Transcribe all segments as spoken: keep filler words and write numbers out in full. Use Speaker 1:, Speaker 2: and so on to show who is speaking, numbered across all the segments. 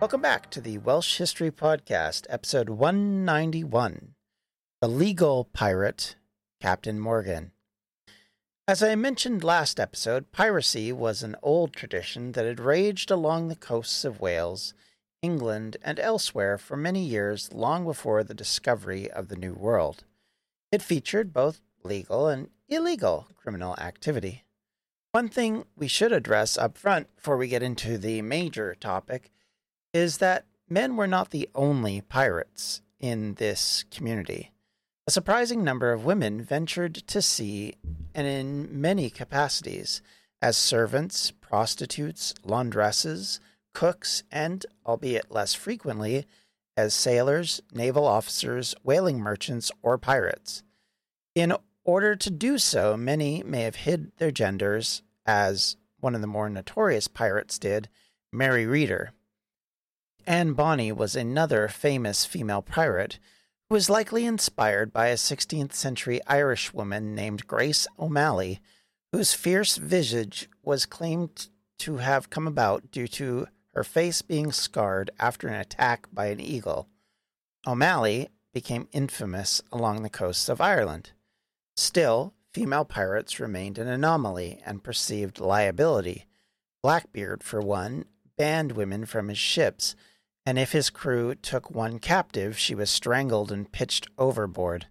Speaker 1: Welcome back to the Welsh History Podcast, episode one ninety-one, The Legal Pirate, Captain Morgan. As I mentioned last episode, piracy was an old tradition that had raged along the coasts of Wales, England, and elsewhere for many years long before the discovery of the New World. It featured both legal and illegal criminal activity. One thing we should address up front before we get into the major topic is that men were not the only pirates in this community. A surprising number of women ventured to sea, and in many capacities, as servants, prostitutes, laundresses, cooks, and, albeit less frequently, as sailors, naval officers, whaling merchants, or pirates. In order to do so, many may have hid their genders, as one of the more notorious pirates did, Mary Reeder. Anne Bonny was another famous female pirate who was likely inspired by a sixteenth century Irish woman named Grace O'Malley, whose fierce visage was claimed to have come about due to her face being scarred after an attack by an eagle. O'Malley became infamous along the coasts of Ireland. Still, female pirates remained an anomaly and perceived liability. Blackbeard, for one, banned women from his ships, and if his crew took one captive, she was strangled and pitched overboard.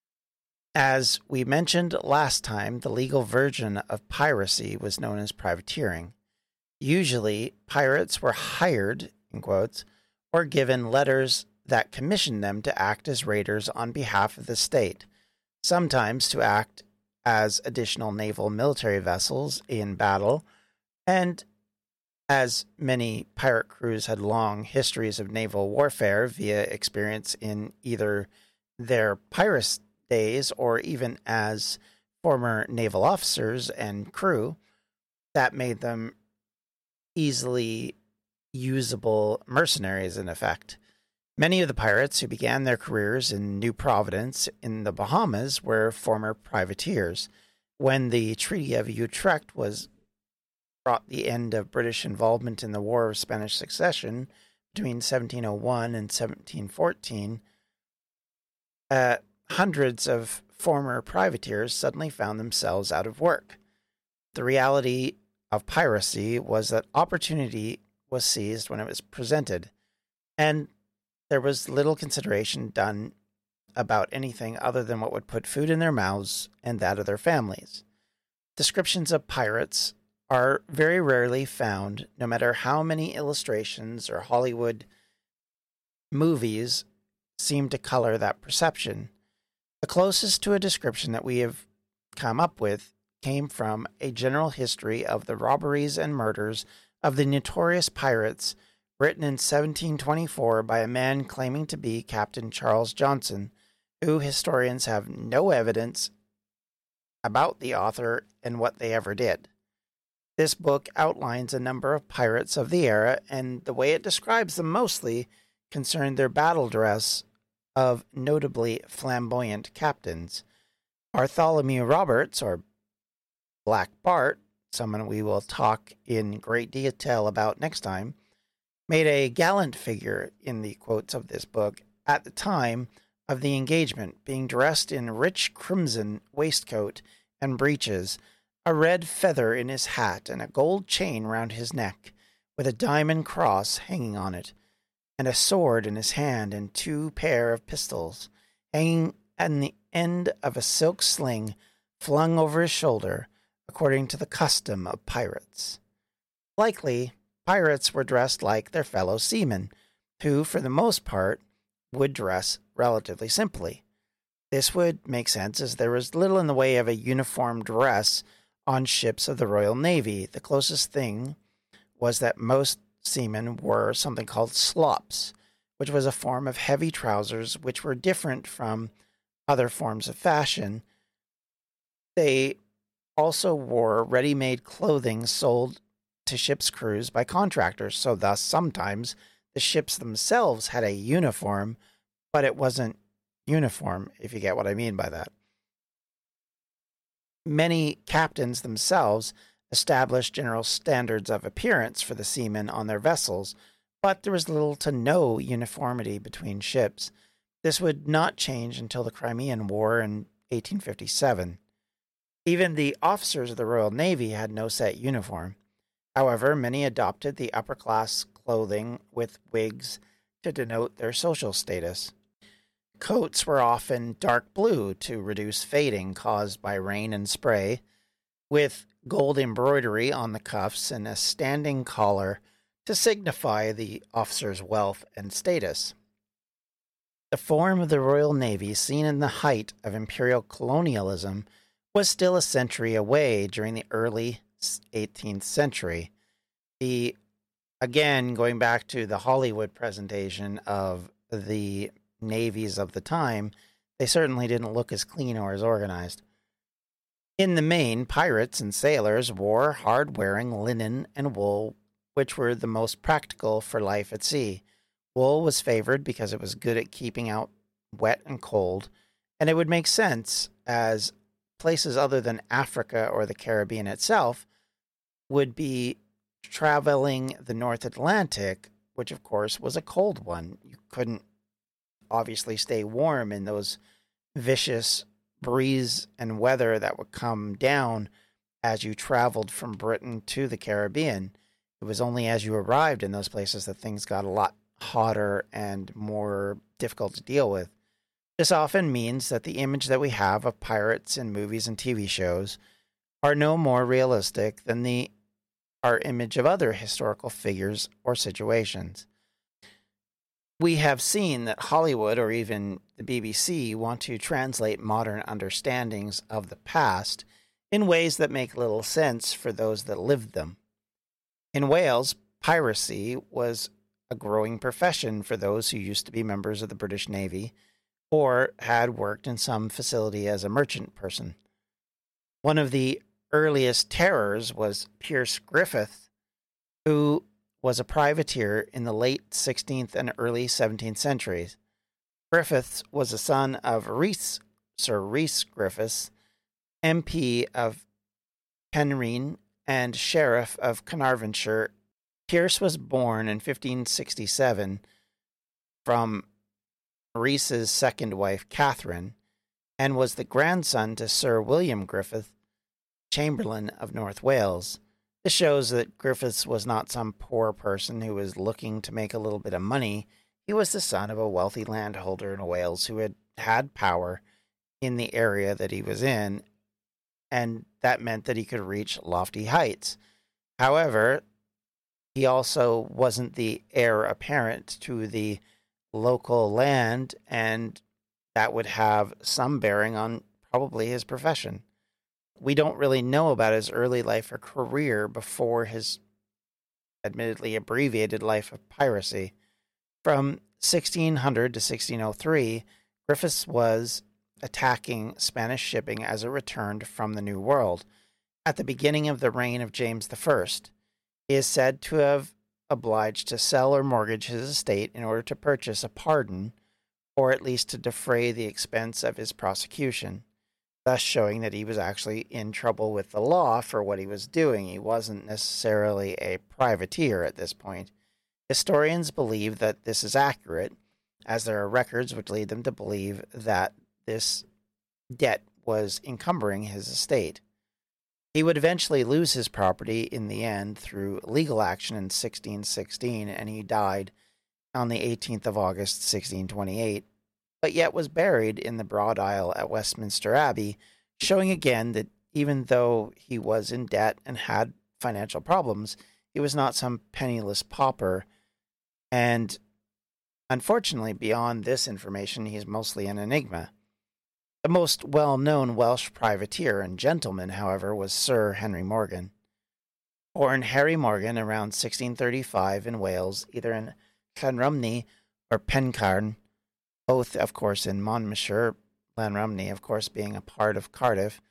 Speaker 1: As we mentioned last time, the legal version of piracy was known as privateering. Usually, pirates were hired, in quotes, or given letters that commissioned them to act as raiders on behalf of the state, sometimes to act as additional naval military vessels in battle, and as many pirate crews had long histories of naval warfare via experience in either their pirate days or even as former naval officers and crew, that made them easily usable mercenaries in effect. Many of the pirates who began their careers in New Providence in the Bahamas were former privateers. When the Treaty of Utrecht was brought the end of British involvement in the War of Spanish Succession between seventeen oh one and seventeen fourteen, uh, hundreds of former privateers suddenly found themselves out of work. The reality of piracy was that opportunity was seized when it was presented, and there was little consideration done about anything other than what would put food in their mouths and that of their families. Descriptions of pirates are very rarely found, no matter how many illustrations or Hollywood movies seem to color that perception. The closest to a description that we have come up with came from a general history of the robberies and murders of the notorious pirates, written in seventeen twenty-four by a man claiming to be Captain Charles Johnson, who historians have no evidence about the author and what they ever did. This book outlines a number of pirates of the era, and the way it describes them mostly concerned their battle dress of notably flamboyant captains. Bartholomew Roberts, or Black Bart, someone we will talk in great detail about next time, made a gallant figure in the quotes of this book at the time of the engagement, being dressed in rich crimson waistcoat and breeches, a red feather in his hat, and a gold chain round his neck, with a diamond cross hanging on it, and a sword in his hand, and two pair of pistols, hanging at the end of a silk sling flung over his shoulder, according to the custom of pirates. Likely, pirates were dressed like their fellow seamen, who, for the most part, would dress relatively simply. This would make sense, as there was little in the way of a uniform dress on ships of the Royal Navy. The closest thing was that most seamen wore something called slops, which was a form of heavy trousers which were different from other forms of fashion. They also wore ready-made clothing sold to ship's crews by contractors, so thus sometimes the ships themselves had a uniform, but it wasn't uniform, if you get what I mean by that. Many captains themselves established general standards of appearance for the seamen on their vessels, but there was little to no uniformity between ships. This would not change until the Crimean War in eighteen fifty-seven. Even the officers of the Royal Navy had no set uniform. However, many adopted the upper-class clothing with wigs to denote their social status. Coats were often dark blue to reduce fading caused by rain and spray, with gold embroidery on the cuffs and a standing collar to signify the officer's wealth and status. The form of the Royal Navy seen in the height of imperial colonialism was still a century away during the early eighteenth century. The, again, going back to the Hollywood presentation of the navies of the time, they certainly didn't look as clean or as organized. In the main, pirates and sailors wore hard-wearing linen and wool, which were the most practical for life at sea. Wool was favored because it was good at keeping out wet and cold, and it would make sense as places other than Africa or the Caribbean itself would be traveling the North Atlantic, which of course was a cold one. You couldn't obviously stay warm in those vicious breeze and weather that would come down as you traveled from Britain to the Caribbean. It was only as you arrived in those places that things got a lot hotter and more difficult to deal with. This often means that the image that we have of pirates in movies and T V shows are no more realistic than the our image of other historical figures or situations. We have seen that Hollywood or even the B B C want to translate modern understandings of the past in ways that make little sense for those that lived them. In Wales, piracy was a growing profession for those who used to be members of the British Navy or had worked in some facility as a merchant person. One of the earliest terrors was Pierce Griffith, who was a privateer in the late sixteenth and early seventeenth centuries. Griffiths was the son of Rhys, Sir Rhys Griffiths, M P of Penrhyn and Sheriff of Carnarvonshire. Pierce was born in fifteen sixty-seven from Rhys's second wife, Catherine, and was the grandson to Sir William Griffith, Chamberlain of North Wales. This shows that Griffiths was not some poor person who was looking to make a little bit of money. He was the son of a wealthy landholder in Wales who had had power in the area that he was in, and that meant that he could reach lofty heights. However, he also wasn't the heir apparent to the local land, and that would have some bearing on probably his profession. We don't really know about his early life or career before his admittedly abbreviated life of piracy. From sixteen hundred to sixteen oh three, Griffiths was attacking Spanish shipping as it returned from the New World. At the beginning of the reign of James the First, he is said to have obliged to sell or mortgage his estate in order to purchase a pardon, or at least to defray the expense of his prosecution, thus showing that he was actually in trouble with the law for what he was doing. He wasn't necessarily a privateer at this point. Historians believe that this is accurate, as there are records which lead them to believe that this debt was encumbering his estate. He would eventually lose his property in the end through legal action in sixteen sixteen, and he died on the eighteenth of August, sixteen twenty-eight, but yet was buried in the broad aisle at Westminster Abbey, showing again that even though he was in debt and had financial problems, he was not some penniless pauper, and unfortunately, beyond this information, he's mostly an enigma. The most well-known Welsh privateer and gentleman, however, was Sir Henry Morgan. Born Harry Morgan around sixteen thirty-five in Wales, either in Llanrumney or Pencarn, both, of course, in Monmouthshire, Llanrumney, of course, being a part of Cardiff.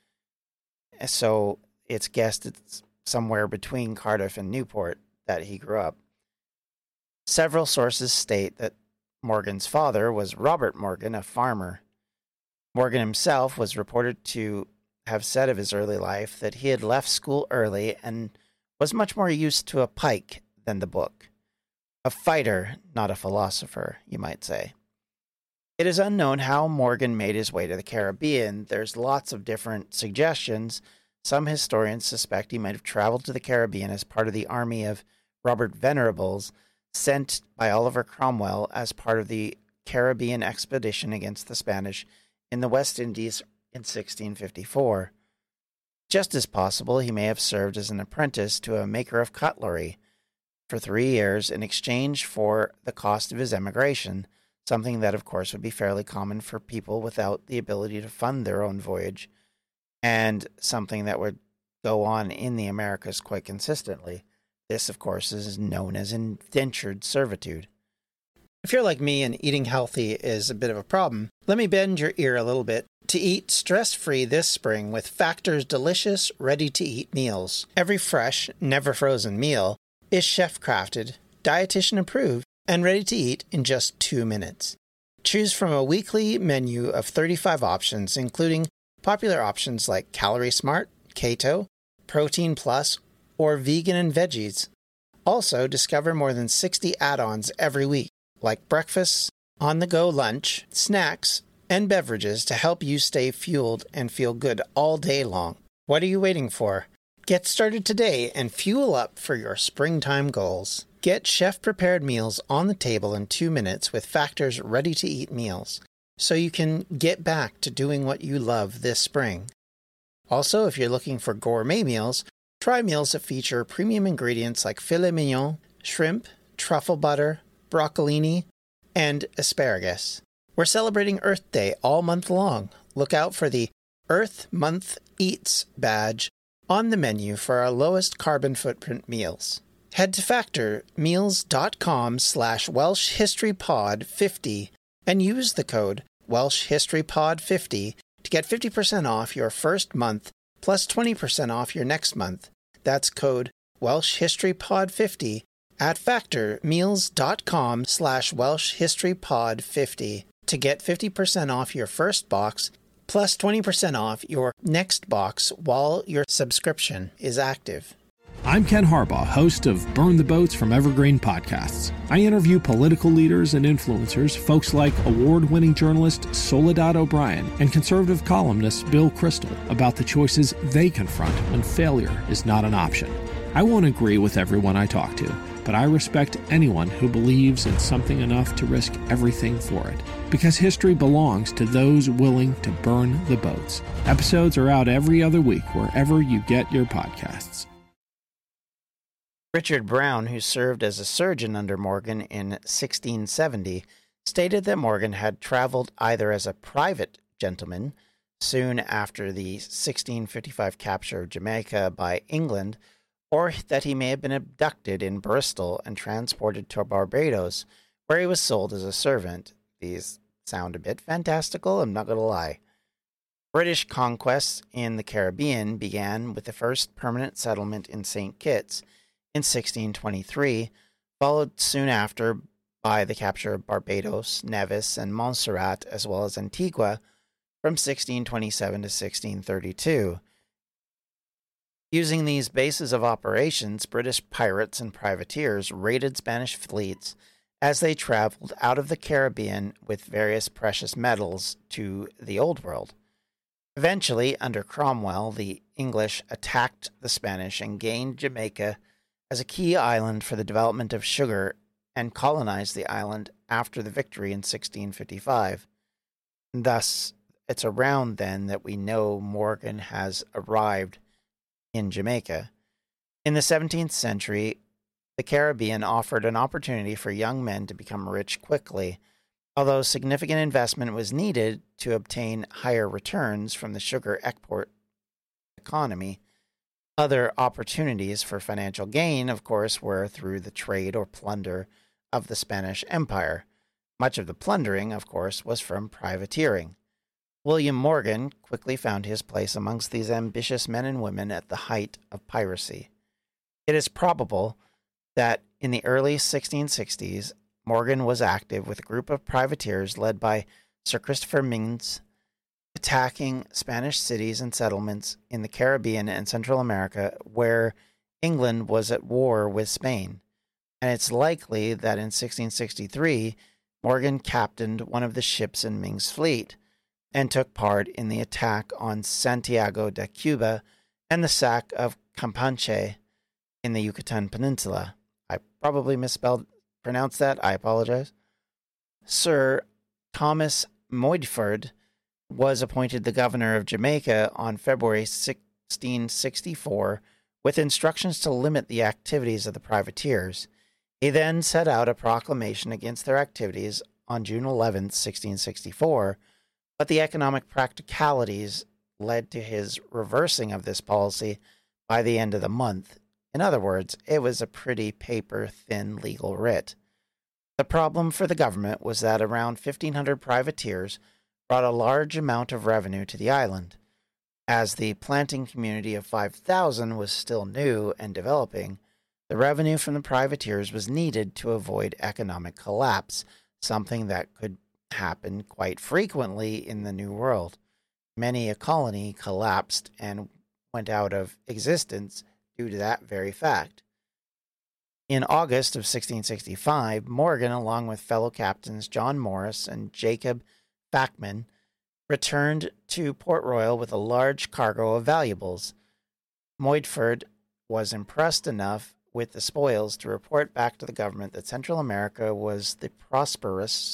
Speaker 1: So it's guessed it's somewhere between Cardiff and Newport that he grew up. Several sources state that Morgan's father was Robert Morgan, a farmer. Morgan himself was reported to have said of his early life that he had left school early and was much more used to a pike than the book. A fighter, not a philosopher, you might say. It is unknown how Morgan made his way to the Caribbean. There's lots of different suggestions. Some historians suspect he might have traveled to the Caribbean as part of the army of Robert Venerables, sent by Oliver Cromwell as part of the Caribbean expedition against the Spanish in the West Indies in sixteen fifty-four. Just as possible, he may have served as an apprentice to a maker of cutlery for three years in exchange for the cost of his emigration, something that, of course, would be fairly common for people without the ability to fund their own voyage, and something that would go on in the Americas quite consistently. This, of course, is known as indentured servitude. If you're like me and eating healthy is a bit of a problem, let me bend your ear a little bit to eat stress-free this spring with Factor's delicious, ready-to-eat meals. Every fresh, never-frozen meal is chef-crafted, dietitian-approved, and ready to eat in just two minutes. Choose from a weekly menu of thirty-five options, including popular options like Calorie Smart, Keto, Protein Plus, or Vegan and Veggies. Also, discover more than sixty add-ons every week, like breakfast, on-the-go lunch, snacks, and beverages to help you stay fueled and feel good all day long. What are you waiting for? Get started today and fuel up for your springtime goals. Get chef-prepared meals on the table in two minutes with Factor's ready-to-eat meals, so you can get back to doing what you love this spring. Also, if you're looking for gourmet meals, try meals that feature premium ingredients like filet mignon, shrimp, truffle butter, broccolini, and asparagus. We're celebrating Earth Day all month long. Look out for the Earth Month Eats badge on the menu for our lowest carbon footprint meals. Head to factormeals.com slash Welsh History Pod fifty and use the code Welsh History Pod fifty to get fifty percent off your first month plus twenty percent off your next month. That's code Welsh History Pod fifty at factormeals.com slash Welsh History Pod fifty to get fifty percent off your first box plus twenty percent off your next box while your subscription is active.
Speaker 2: I'm Ken Harbaugh, host of Burn the Boats from Evergreen Podcasts. I interview political leaders and influencers, folks like award-winning journalist Soledad O'Brien and conservative columnist Bill Kristol, about the choices they confront when failure is not an option. I won't agree with everyone I talk to, but I respect anyone who believes in something enough to risk everything for it. Because history belongs to those willing to burn the boats. Episodes are out every other week wherever you get your podcasts.
Speaker 1: Richard Brown, who served as a surgeon under Morgan in sixteen seventy, stated that Morgan had traveled either as a private gentleman soon after the sixteen fifty-five capture of Jamaica by England, or that he may have been abducted in Bristol and transported to Barbados, where he was sold as a servant. These sound a bit fantastical, I'm not going to lie. British conquests in the Caribbean began with the first permanent settlement in Saint Kitts in sixteen twenty-three, followed soon after by the capture of Barbados, Nevis, and Montserrat, as well as Antigua, from sixteen twenty-seven to sixteen thirty-two. Using these bases of operations, British pirates and privateers raided Spanish fleets as they traveled out of the Caribbean with various precious metals to the Old World. Eventually, under Cromwell, the English attacked the Spanish and gained Jamaica as a key island for the development of sugar and colonized the island after the victory in sixteen fifty-five. And thus, it's around then that we know Morgan has arrived in Jamaica. In the seventeenth century, the Caribbean offered an opportunity for young men to become rich quickly, although significant investment was needed to obtain higher returns from the sugar export economy. Other opportunities for financial gain, of course, were through the trade or plunder of the Spanish Empire. Much of the plundering, of course, was from privateering. William Morgan quickly found his place amongst these ambitious men and women at the height of piracy. It is probable that in the early sixteen sixties, Morgan was active with a group of privateers led by Sir Christopher Mings, attacking Spanish cities and settlements in the Caribbean and Central America where England was at war with Spain. and it's likely that in sixteen sixty-three, Morgan captained one of the ships in Ming's fleet and took part in the attack on Santiago de Cuba and the sack of Campeche in the Yucatan Peninsula. I probably misspelled pronounced that. I apologize. Sir Thomas Moidford was appointed the governor of Jamaica on February sixteen sixty-four with instructions to limit the activities of the privateers. He then set out a proclamation against their activities on June eleventh, sixteen sixty-four, but the economic practicalities led to his reversing of this policy by the end of the month. In other words, it was a pretty paper-thin legal writ. The problem for the government was that around fifteen hundred privateers brought a large amount of revenue to the island. As the planting community of five thousand was still new and developing, the revenue from the privateers was needed to avoid economic collapse, something that could happen quite frequently in the New World. Many a colony collapsed and went out of existence due to that very fact. In August of sixteen sixty-five, Morgan, along with fellow captains John Morris and Jacob Bachman, returned to Port Royal with a large cargo of valuables. Moidford was impressed enough with the spoils to report back to the government that Central America was the prosperous,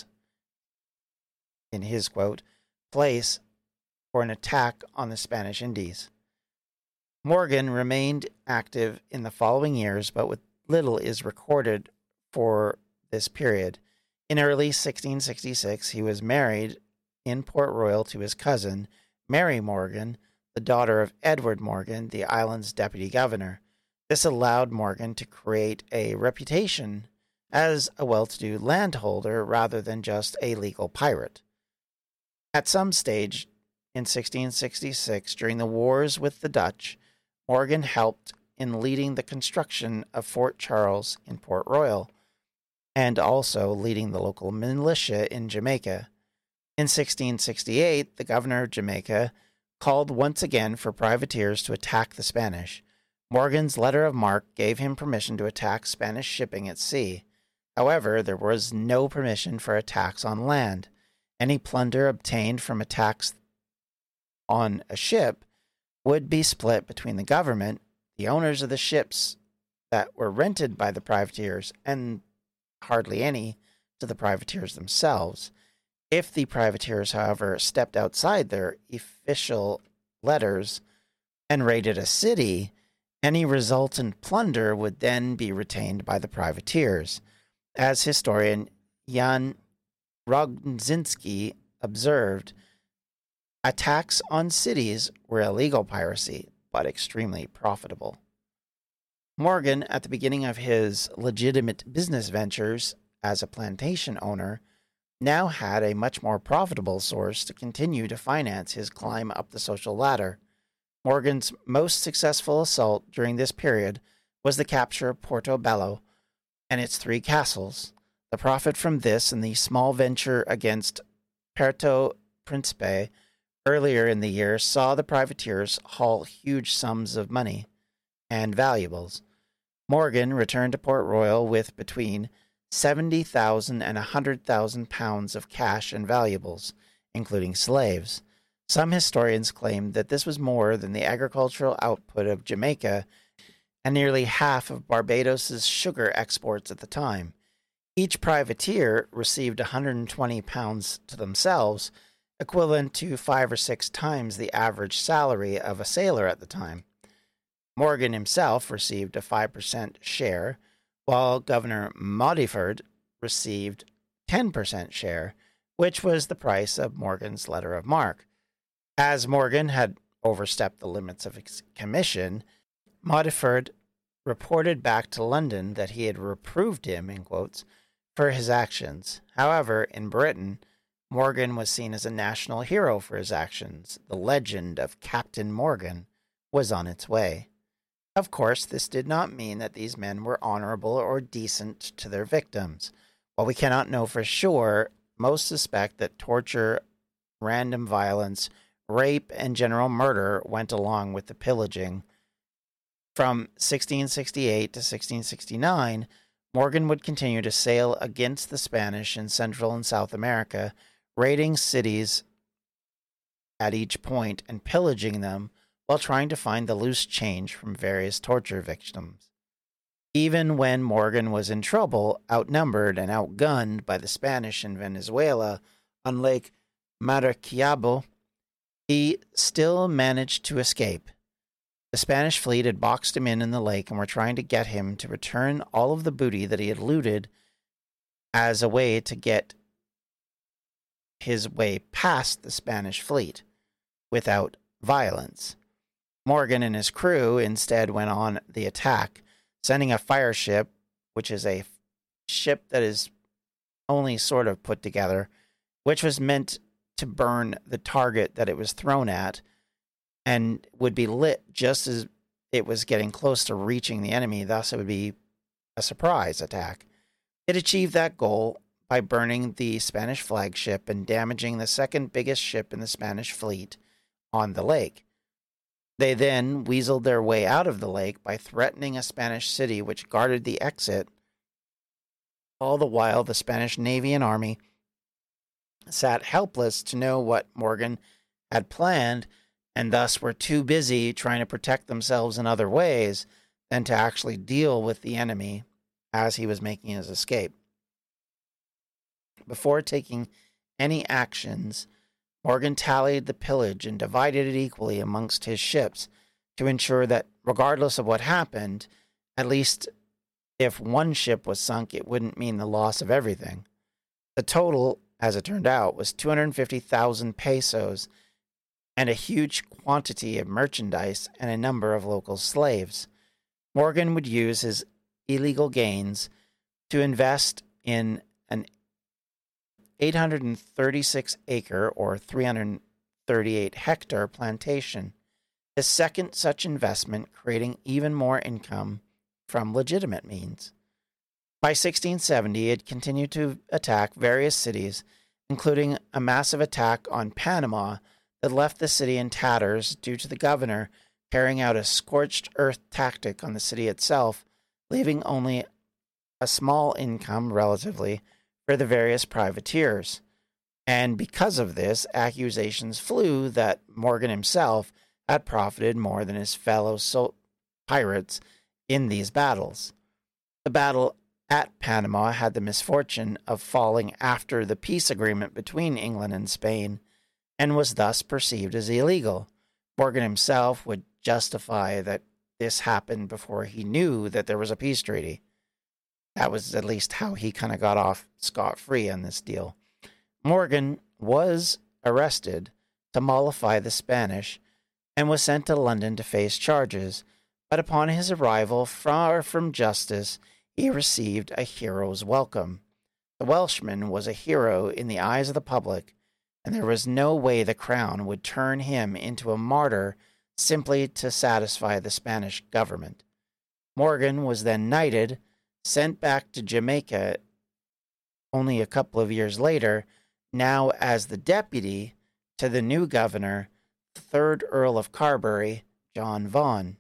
Speaker 1: in his quote, place for an attack on the Spanish Indies. Morgan remained active in the following years, but with little is recorded for this period. In early sixteen sixty-six, he was married in Port Royal to his cousin, Mary Morgan, the daughter of Edward Morgan, the island's deputy governor. This allowed Morgan to create a reputation as a well-to-do landholder rather than just a legal pirate. At some stage in sixteen sixty-six, during the wars with the Dutch, Morgan helped in leading the construction of Fort Charles in Port Royal, and also leading the local militia in Jamaica. In sixteen sixty-eight, the governor of Jamaica called once again for privateers to attack the Spanish. Morgan's letter of marque gave him permission to attack Spanish shipping at sea. However, there was no permission for attacks on land. Any plunder obtained from attacks on a ship would be split between the government, the owners of the ships that were rented by the privateers, and hardly any to the privateers themselves. If the privateers, however, stepped outside their official letters and raided a city, any resultant plunder would then be retained by the privateers. As historian Jan Rogzinski observed, attacks on cities were illegal piracy, but extremely profitable. Morgan, at the beginning of his legitimate business ventures as a plantation owner, now had a much more profitable source to continue to finance his climb up the social ladder. Morgan's most successful assault during this period was the capture of Portobello and its three castles. The profit from this and the small venture against Puerto Príncipe earlier in the year saw the privateers haul huge sums of money and valuables. Morgan returned to Port Royal with between seventy thousand and one hundred thousand pounds of cash and valuables, including slaves. Some historians claim that this was more than the agricultural output of Jamaica and nearly half of Barbados's sugar exports at the time. Each privateer received one hundred twenty pounds to themselves, equivalent to five or six times the average salary of a sailor at the time. Morgan himself received a five percent share, while Governor Modiford received ten percent share, which was the price of Morgan's letter of marque. As Morgan had overstepped the limits of his commission, Modiford reported back to London that he had reproved him, in quotes, for his actions. However, in Britain, Morgan was seen as a national hero for his actions. The legend of Captain Morgan was on its way. Of course, this did not mean that these men were honorable or decent to their victims. While we cannot know for sure, most suspect that torture, random violence, rape, and general murder went along with the pillaging. From sixteen sixty-eight to sixteen sixty-nine, Morgan would continue to sail against the Spanish in Central and South America, raiding cities at each point and pillaging them while trying to find the loose change from various torture victims. Even when Morgan was in trouble, outnumbered and outgunned by the Spanish in Venezuela on Lake Maracaibo, he still managed to escape. The Spanish fleet had boxed him in in the lake and were trying to get him to return all of the booty that he had looted as a way to get his way past the Spanish fleet without violence. Morgan and his crew instead went on the attack, sending a fire ship, which is a ship that is only sort of put together, which was meant to burn the target that it was thrown at and would be lit just as it was getting close to reaching the enemy. Thus, it would be a surprise attack. It achieved that goal by burning the Spanish flagship and damaging the second biggest ship in the Spanish fleet on the lake. They then weaseled their way out of the lake by threatening a Spanish city which guarded the exit. All the while, the Spanish Navy and Army sat helpless to know what Morgan had planned, and thus were too busy trying to protect themselves in other ways than to actually deal with the enemy as he was making his escape. Before taking any actions, Morgan tallied the pillage and divided it equally amongst his ships to ensure that, regardless of what happened, at least if one ship was sunk, it wouldn't mean the loss of everything. The total, as it turned out, was two hundred fifty thousand pesos and a huge quantity of merchandise and a number of local slaves. Morgan would use his illegal gains to invest in an eight hundred thirty-six acre or three hundred thirty-eight hectare plantation, his second such investment creating even more income from legitimate means. By sixteen seventy, he had continued to attack various cities, including a massive attack on Panama that left the city in tatters due to the governor carrying out a scorched earth tactic on the city itself, leaving only a small income, relatively, for the various privateers. And because of this, accusations flew that Morgan himself had profited more than his fellow so- pirates in these battles. The battle at Panama had the misfortune of falling after the peace agreement between England and Spain, and was thus perceived as illegal. Morgan himself would justify that this happened before he knew that there was a peace treaty. That was at least how he kind of got off scot-free on this deal. Morgan was arrested to mollify the Spanish and was sent to London to face charges, but upon his arrival far from justice, he received a hero's welcome. The Welshman was a hero in the eyes of the public, and there was no way the crown would turn him into a martyr simply to satisfy the Spanish government. Morgan was then knighted, sent back to Jamaica only a couple of years later, now as the deputy to the new governor, the third Earl of Carbery, John Vaughan.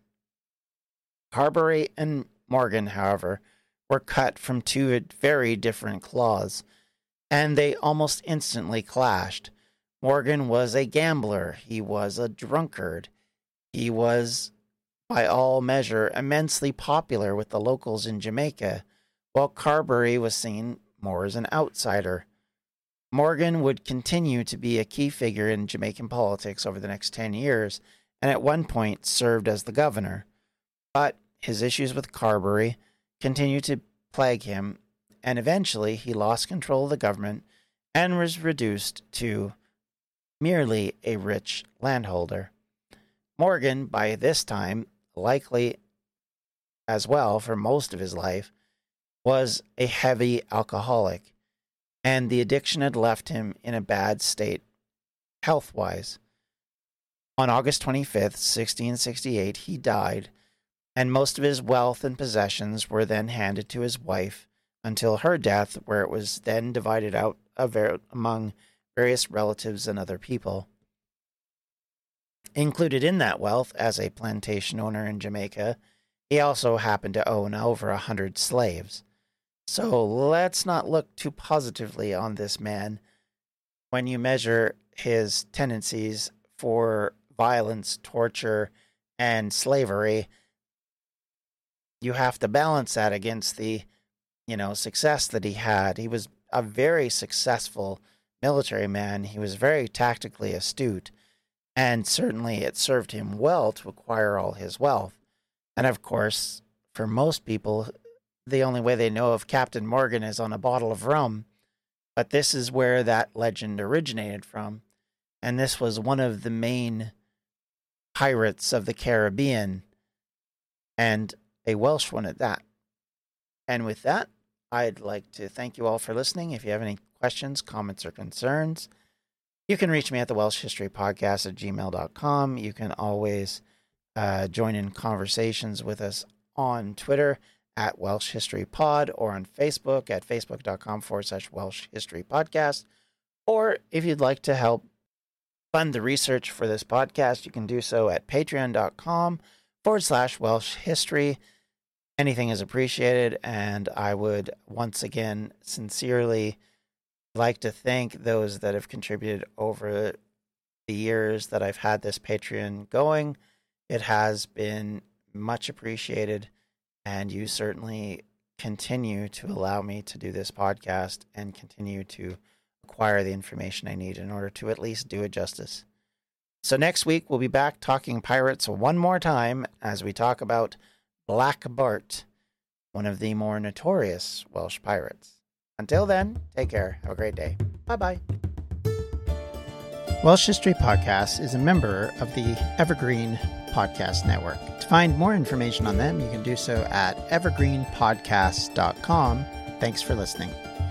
Speaker 1: Carbery and Morgan, however, were cut from two very different cloths, and they almost instantly clashed. Morgan was a gambler. He was a drunkard. He was, by all measure, immensely popular with the locals in Jamaica, while Carbery was seen more as an outsider. Morgan would continue to be a key figure in Jamaican politics over the next ten years, and at one point served as the governor. But his issues with Carbery continued to plague him, and eventually he lost control of the government and was reduced to merely a rich landholder. Morgan, by this time, likely as well for most of his life, was a heavy alcoholic, and the addiction had left him in a bad state health-wise. On August twenty-fifth, sixteen sixty-eight, he died, and most of his wealth and possessions were then handed to his wife until her death, where it was then divided out among various relatives and other people. Included in that wealth, as a plantation owner in Jamaica, he also happened to own over a hundred slaves. So let's not look too positively on this man when you measure his tendencies for violence, torture, and slavery. You have to balance that against the, you know, success that he had. He was a very successful military man. He was very tactically astute, and certainly it served him well to acquire all his wealth. And of course, for most people, the only way they know of Captain Morgan is on a bottle of rum. But this is where that legend originated from. And this was one of the main pirates of the Caribbean, and a Welsh one at that. And with that, I'd like to thank you all for listening. If you have any questions, comments, or concerns, you can reach me at the Welsh History Podcast at gmail dot com. You can always uh, join in conversations with us on Twitter at Welsh History Pod, or on Facebook at facebook.com forward slash Welsh History Podcast. Or if you'd like to help fund the research for this podcast, you can do so at patreon.com forward slash Welsh History. Anything is appreciated, and I would once again sincerely like to thank those that have contributed over the years that I've had this Patreon going. It has been much appreciated, and you certainly continue to allow me to do this podcast and continue to acquire the information I need in order to at least do it justice. So next week, we'll be back talking pirates one more time as we talk about Black Bart, one of the more notorious Welsh pirates. Until then, take care. Have a great day. Bye-bye. Welsh History Podcast is a member of the Evergreen Podcast Network. To find more information on them, you can do so at evergreen podcast dot com. Thanks for listening.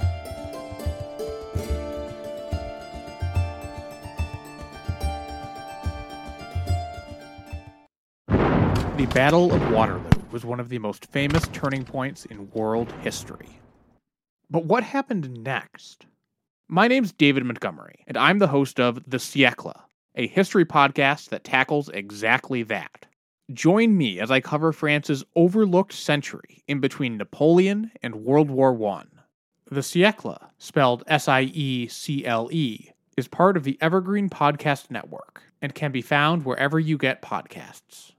Speaker 2: The Battle of Waterloo was one of the most famous turning points in world history. But what happened next? My name's David Montgomery, and I'm the host of The Siècle, a history podcast that tackles exactly that. Join me as I cover France's overlooked century in between Napoleon and World War One. The Siècle, spelled S I E C L E, is part of the Evergreen Podcast Network and can be found wherever you get podcasts.